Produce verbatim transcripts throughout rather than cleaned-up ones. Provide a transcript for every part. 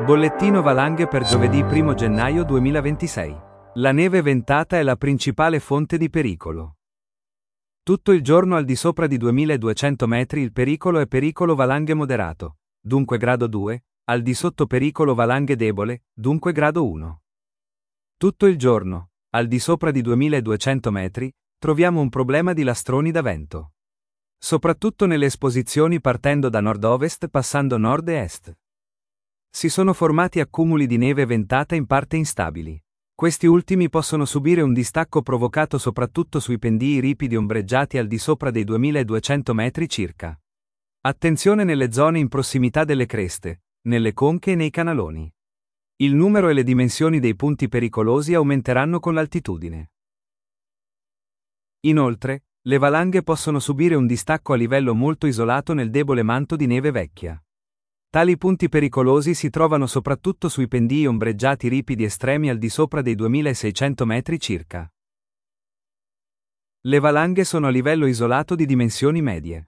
Bollettino valanghe per giovedì primo gennaio duemilaventisei. La neve ventata è la principale fonte di pericolo. Tutto il giorno al di sopra di duemiladuecento metri il pericolo è pericolo valanghe moderato, dunque grado due, al di sotto pericolo valanghe debole, dunque grado uno. Tutto il giorno, al di sopra di duemiladuecento metri, troviamo un problema di lastroni da vento. Soprattutto nelle esposizioni partendo da nord-ovest passando nord e est. Si sono formati accumuli di neve ventata in parte instabili. Questi ultimi possono subire un distacco provocato soprattutto sui pendii ripidi ombreggiati al di sopra dei duemiladuecento metri circa. Attenzione nelle zone in prossimità delle creste, nelle conche e nei canaloni. Il numero e le dimensioni dei punti pericolosi aumenteranno con l'altitudine. Inoltre, le valanghe possono subire un distacco a livello molto isolato nel debole manto di neve vecchia. Tali punti pericolosi si trovano soprattutto sui pendii ombreggiati ripidi estremi al di sopra dei duemilaseicento metri circa. Le valanghe sono a livello isolato di dimensioni medie.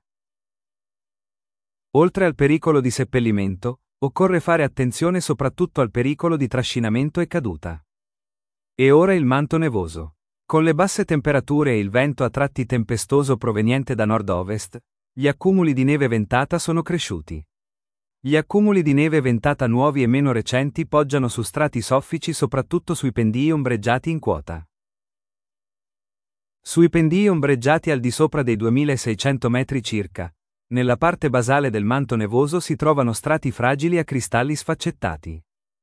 Oltre al pericolo di seppellimento, occorre fare attenzione soprattutto al pericolo di trascinamento e caduta. E ora il manto nevoso. Con le basse temperature e il vento a tratti tempestoso proveniente da nord-ovest, gli accumuli di neve ventata sono cresciuti. Gli accumuli di neve ventata nuovi e meno recenti poggiano su strati soffici soprattutto sui pendii ombreggiati in quota. Sui pendii ombreggiati al di sopra dei duemilaseicento metri circa, nella parte basale del manto nevoso si trovano strati fragili a cristalli sfaccettati.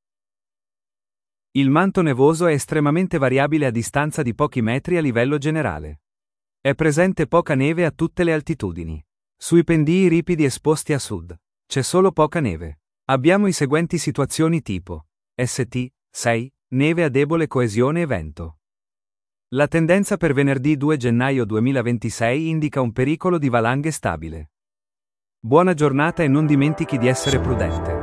Il manto nevoso è estremamente variabile a distanza di pochi metri a livello generale. È presente poca neve a tutte le altitudini. Sui pendii ripidi esposti a sud c'è solo poca neve. Abbiamo i seguenti situazioni tipo S T sei, neve a debole coesione e vento. La tendenza per venerdì due gennaio duemilaventisei indica un pericolo di valanghe stabile. Buona giornata e non dimentichi di essere prudente.